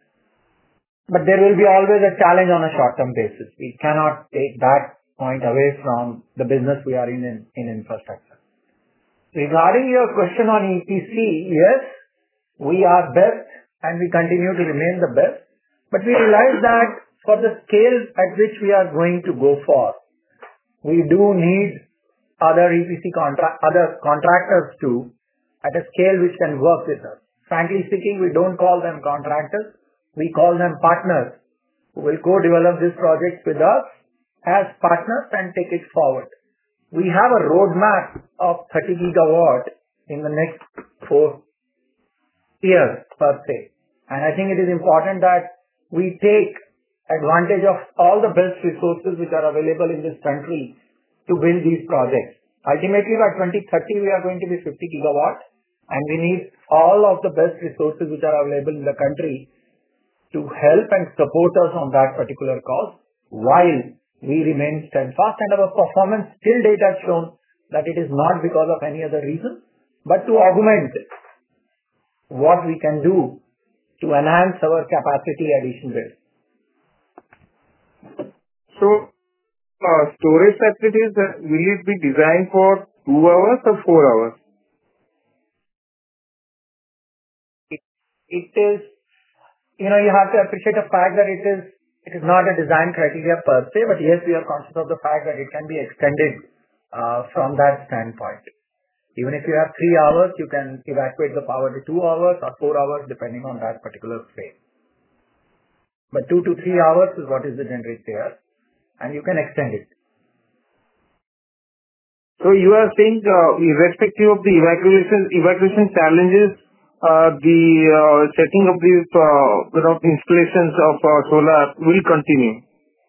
But there will be always a challenge on a short-term basis. We cannot take that point away from the business we are in infrastructure. Regarding your question on EPC, yes, we are best and we continue to remain the best. But we realize that for the scale at which we are going to go for, we do need other contractors too, at a scale which can work with us. Frankly speaking, we don't call them contractors. We call them partners who will co-develop this project with us as partners and take it forward. We have a roadmap of 30 gigawatt in the next 4 years per se. And I think it is important that we take advantage of all the best resources which are available in this country to build these projects. Ultimately, by 2030, we are going to be 50 gigawatt, and we need all of the best resources which are available in the country to help and support us on that particular cause, while we remain steadfast, and our performance till date has shown that it is not because of any other reason, but to augment what we can do to enhance our capacity addition rate. So, storage facilities, will it be designed for 2 hours or 4 hours? It is, you have to appreciate the fact that it is not a design criteria per se, but yes, we are conscious of the fact that it can be extended from that standpoint. Even if you have 3 hours, you can evacuate the power to 2 hours or 4 hours depending on that particular frame. But 2 to 3 hours is what is the generic there, and you can extend it. So you are saying, irrespective of the evacuation challenges, the setting of these installations of solar will continue.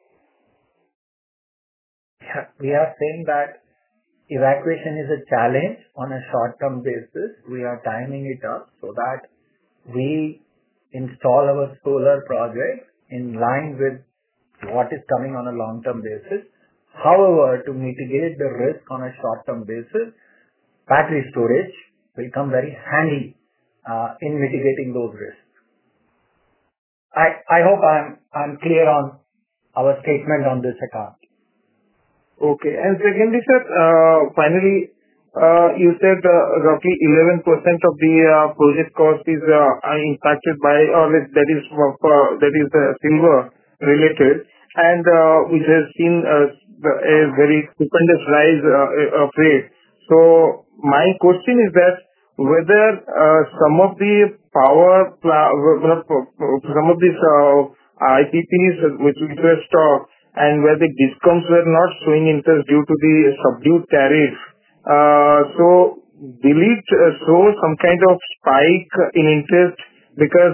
Yeah, we are saying that evacuation is a challenge on a short-term basis. We are timing it up so that we install our solar projects in line with what is coming on a long-term basis. However, to mitigate the risk on a short-term basis, battery storage will come very handy in mitigating those risks. I hope I'm clear on our statement on this account. Okay. Secondly, sir, finally, you said roughly 11% of the project cost is impacted by, or that is silver related, and which has seen a very stupendous rise of rate. So my question is that whether some of the some of these IPPs which were stocked and where the discoms were not showing interest due to the subdued tariff. So will it show some kind of spike in interest because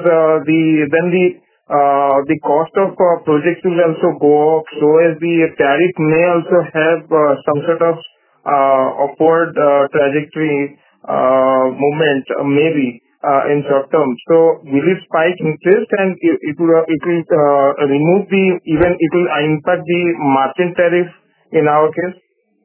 the cost of projects will also go up, so as the tariff may also have some sort of upward trajectory movement, maybe in short term. So will it spike interest and it will remove it will impact the merchant tariff in our case?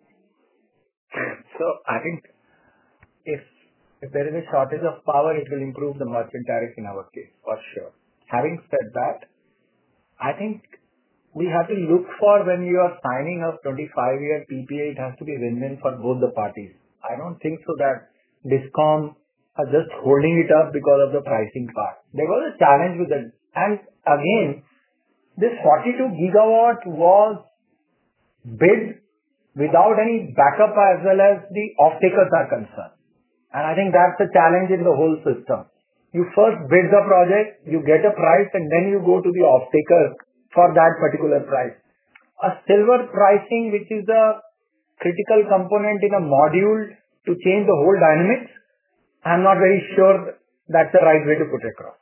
So I think if there is a shortage of power, it will improve the merchant tariff in our case, for sure. Having said that, I think we have to look for, when you are signing a 25-year PPA, it has to be win-win for both the parties. I don't think so that DISCOM are just holding it up because of the pricing part. There was a challenge with it. And again, this 42 gigawatt was bid without any backup as well as the off-takers are concerned. And I think that's the challenge in the whole system. You first bid the project, you get a price, and then you go to the off-taker for that particular price. A silver pricing, which is a critical component in a module to change the whole dynamics, I'm not very sure that's the right way to put it across.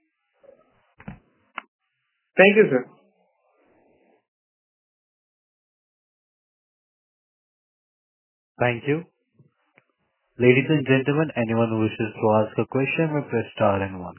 Thank you, sir. Thank you. Ladies and gentlemen, anyone who wishes to ask a question may press star and one.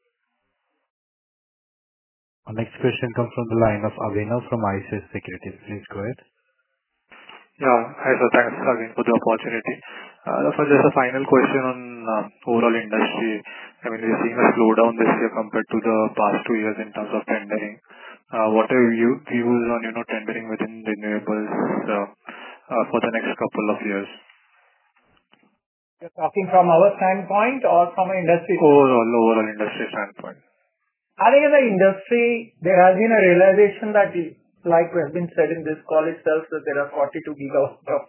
Our next question comes from the line of Avinav from ICICI Securities. Please go ahead. Yeah. Hi, sir. Thanks again for the opportunity. Just a final question on overall industry. I mean, we're seeing a slowdown this year compared to the past 2 years in terms of tendering. What are your views on, tendering within renewables for the next couple of years? You're talking from our standpoint or from an industry? Overall industry standpoint. I think in the industry, there has been a realization that, like has been said in this call itself, that there are 42 gigawatts of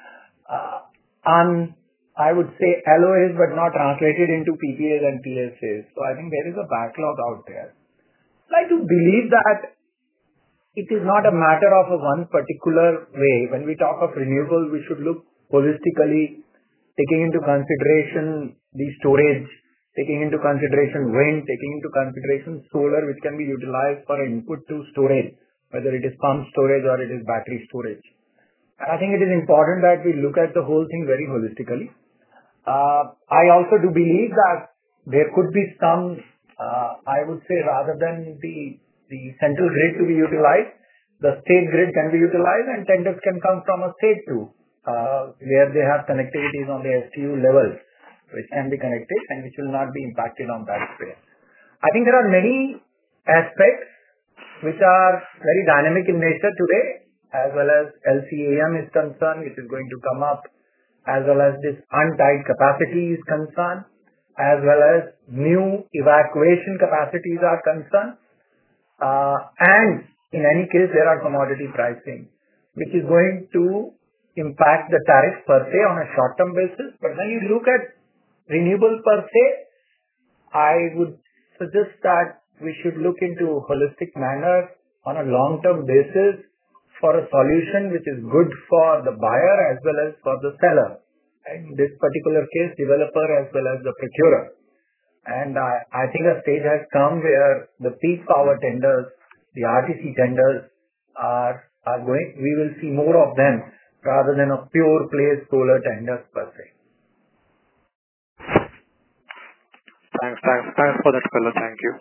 I would say LOAs, but not translated into PPAs and PSAs. So I think there is a backlog out there. I like to believe that it is not a matter of a one particular way. When we talk of renewables, we should look holistically, taking into consideration the storage, taking into consideration wind, taking into consideration solar, which can be utilized for input to storage, whether it is pump storage or it is battery storage. I think it is important that we look at the whole thing very holistically. I also do believe that there could be some, I would say, rather than the central grid to be utilized, the state grid can be utilized and tenders can come from a state too, where they have connectivities on the STU level, which can be connected and which will not be impacted on that space. I think there are many aspects which are very dynamic in nature today, as well as LCAM is concerned, which is going to come up, as well as this untied capacity is concerned, as well as new evacuation capacities are concerned. And in any case, there are commodity pricing, which is going to impact the tariff per se on a short-term basis. But when you look at renewable per se, I would suggest that we should look into a holistic manner on a long-term basis for a solution which is good for the buyer as well as for the seller. In this particular case, developer as well as the procurer. And I think a stage has come where the peak power tenders, the RTC tenders are going, we will see more of them rather than a pure play solar tenders per se. Thanks for that color. Thank you.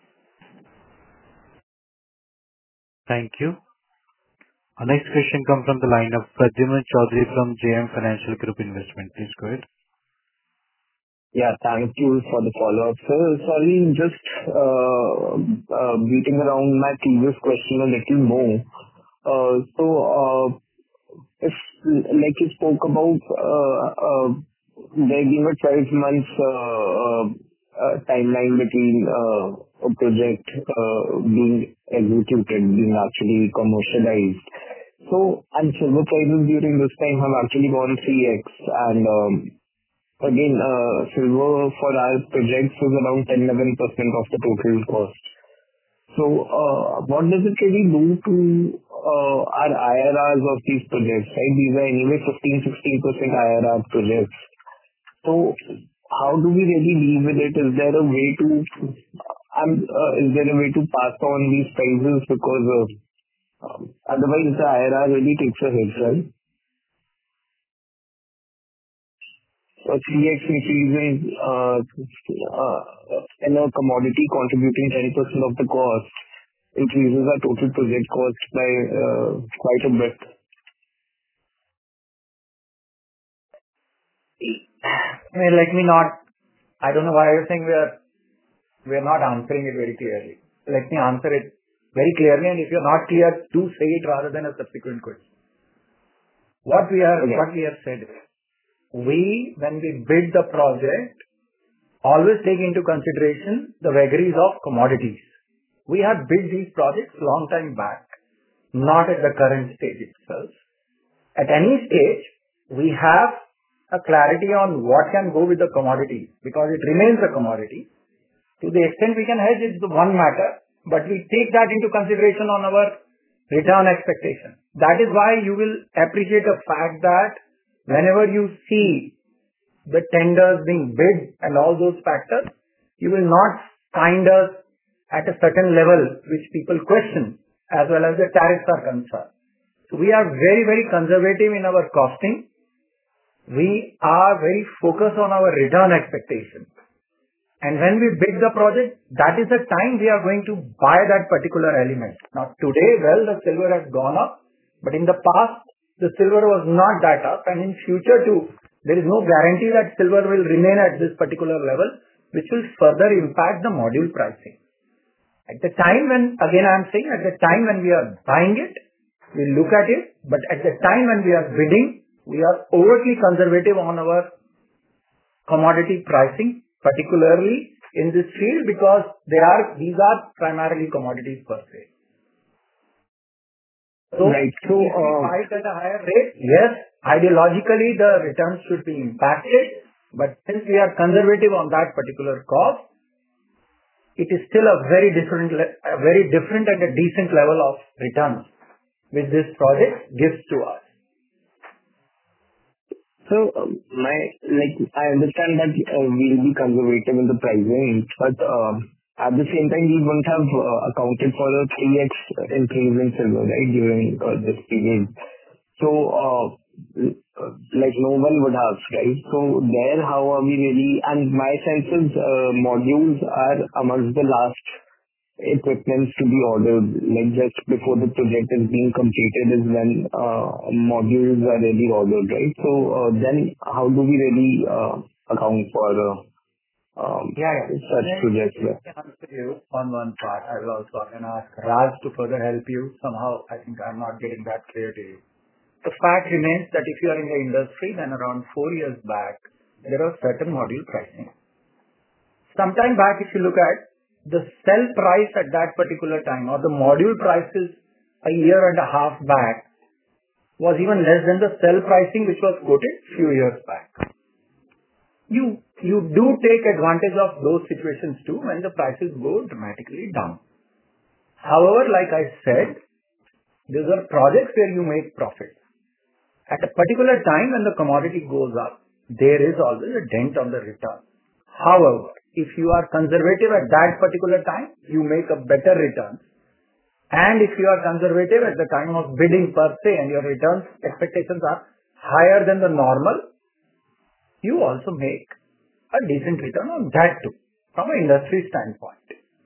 Thank you. Our next question comes from the line of Pradyumna Chaudhary from JM Financial Group Investment. Please go ahead. Yeah, thank you for the follow-up, sir. Sorry, just beating around my previous question a little more. So, like you spoke about, there being a 12 months timeline between a project being executed, being actually commercialized. And silver prices during this time have actually gone 3x. And again, silver for our projects is around 10-11% of the total cost. What does it really do to our IRRs of these projects, right? These are anyway 15-16% IRR projects. How do we really deal with it? Is there a way to pass on these prices? Because otherwise the IRR really takes a hit, right? A 3x increase in a commodity contributing 10% of the cost increases our total project cost by quite a bit. I don't know why you're saying we are not answering it very clearly. Let me answer it very clearly, and if you're not clear, do say it rather than a subsequent question. What we have said is, when we bid the project, always take into consideration the vagaries of commodities. We have bid these projects long time back, not at the current stage itself. At any stage, we have a clarity on what can go with the commodity, because it remains a commodity. To the extent we can hedge, it's the one matter, but we take that into consideration on our return expectation. That is why you will appreciate the fact that whenever you see the tenders being bid and all those factors, you will not find us at a certain level which people question, as well as the tariffs are concerned. So we are very, very conservative in our costing. We are very focused on our return expectation. And when we bid the project, that is the time we are going to buy that particular element. Now today, the silver has gone up, but in the past, the silver was not that up, and in future too, there is no guarantee that silver will remain at this particular level, which will further impact the module pricing. At the time when, again I am saying, at the time when we are buying it, we look at it, but at the time when we are bidding, we are overtly conservative on our commodity pricing, particularly in this field, because these are primarily commodities per se. So, right. if we buy it at a higher rate, yes, ideologically the returns should be impacted, but since we are conservative on that particular cost, it is still a very different and a decent level of returns which this project gives to us. I understand that we'll be conservative in the pricing, but at the same time, we won't have accounted for a 3x increase in silver, right, during this period. No one would have, right? How are we really, and my sense is modules are amongst the last equipments to be ordered, just before the project is being completed is when modules are really ordered, right? Then how do we really account for such projects? I can answer you on one part. I will also ask Raj to further help you. Somehow, I think I'm not getting that clear to you. The fact remains that if you are in the industry, then around 4 years back, there was certain module pricing. Sometime back, if you look at the cell price at that particular time, or the module prices a year and a half back, was even less than the cell pricing which was quoted few years back. You do take advantage of those situations too when the prices go dramatically down. However, like I said, these are projects where you make profit. At a particular time when the commodity goes up, there is always a dent on the return. However, if you are conservative at that particular time, you make a better return. And if you are conservative at the time of bidding per se and your returns expectations are higher than the normal, you also make a decent return on that too, from an industry standpoint.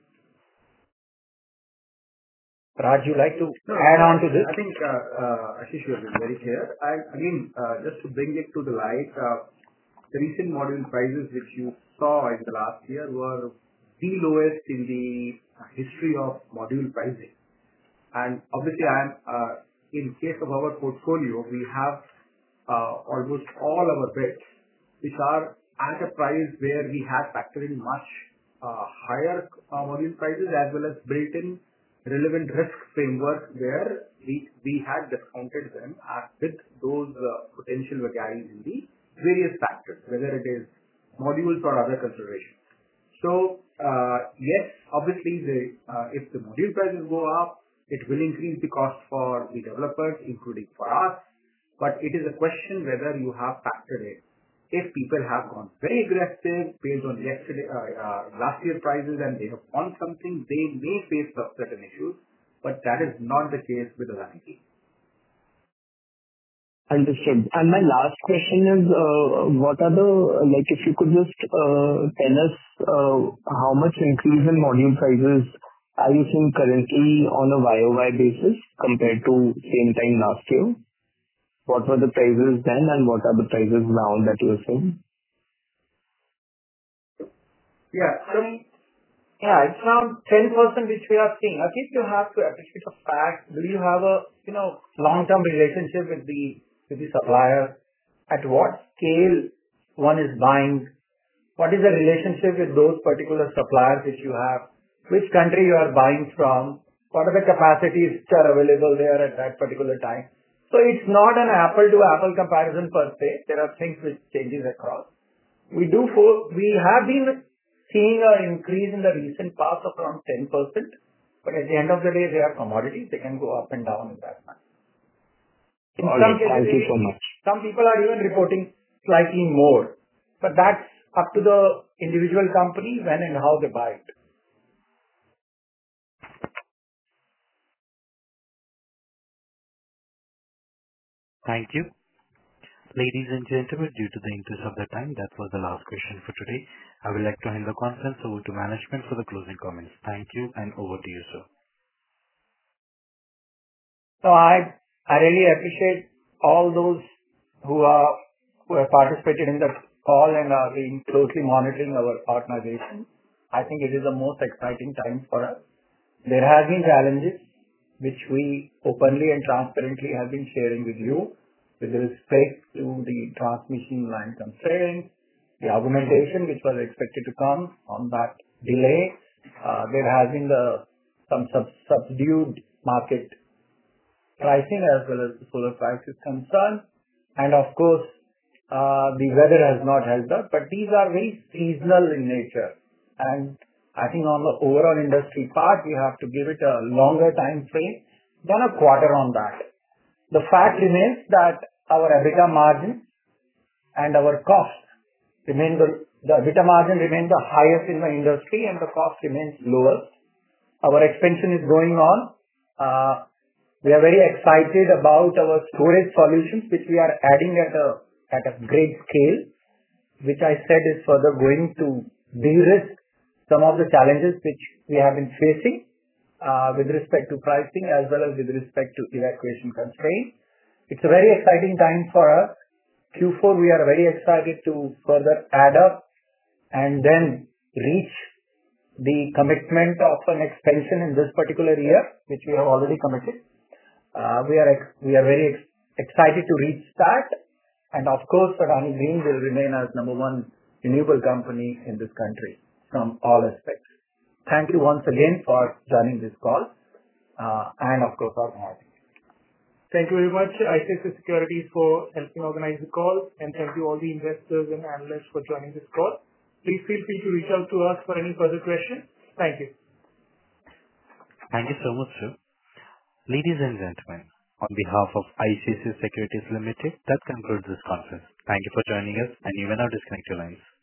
Raj, you like to add on to this? I think Ashish was very clear. Again, just to bring it to the light, the recent module prices which you saw in the last year were the lowest in the history of module pricing. And obviously, in case of our portfolio, we have almost all our bets, which are at a price where we have factored in much higher module prices as well as built-in relevant risk framework where we had discounted them with those potential vagaries in the various factors, whether it is modules or other considerations. So yes, obviously if the module prices go up, it will increase the cost for the developers, including for us. But it is a question whether you have factored in. If people have gone very aggressive based on last year prices and they have won something, they may face certain issues, but that is not the case with Adani. Understood. And my last question is, what are the, like, if you could just tell us how much increase in module prices are you seeing currently on a YOY basis compared to same time last year? What were the prices then and what are the prices now that you're seeing? It's around 10% which we are seeing. I think you have to appreciate the fact, do you have a long-term relationship with the supplier? At what scale one is buying? What is the relationship with those particular suppliers which you have? Which country you are buying from? What are the capacities which are available there at that particular time? So it's not an apple-to-apple comparison per se. There are things which changes across. We have been seeing an increase in the recent past of around 10%, but at the end of the day, they are commodities. They can go up and down in that manner. In some cases, thank you so much. Some people are even reporting slightly more, but that's up to the individual company when and how they buy it. Thank you. Ladies and gentlemen, due to the interest of the time, that was the last question for today. I would like to hand the conference over to management for the closing comments. Thank you, and over to you, sir. So I really appreciate all those who have participated in the call and are being closely monitoring our organization. I think it is the most exciting time for us. There have been challenges which we openly and transparently have been sharing with you with respect to the transmission line constraints, the augmentation which was expected to come on that delay. There has been some subdued market pricing as well as the solar price is concerned. And of course, the weather has not helped us, but these are very seasonal in nature. And I think on the overall industry part, we have to give it a longer time frame than a quarter on that. The fact remains that our EBITDA margin and our costs remain the EBITDA margin remains the highest in the industry and the cost remains lowest. Our expansion is going on. We are very excited about our storage solutions, which we are adding at a great scale, which I said is further going to de-risk some of the challenges which we have been facing with respect to pricing as well as with respect to evacuation constraints. It's a very exciting time for us. Q4, we are very excited to further add up and then reach the commitment of an expansion in this particular year, which we have already committed. We are very excited to reach that. And of course, Adani Green will remain as number one renewable company in this country from all aspects. Thank you once again for joining this call and of course, our morning. Thank you very much, ICICI Securities, for helping organize the call, and thank you all the investors and analysts for joining this call. Please feel free to reach out to us for any further questions. Thank you. Thank you so much, sir. Ladies and gentlemen, on behalf of ICICI Securities Limited, that concludes this conference. Thank you for joining us, and you may now disconnect your lines.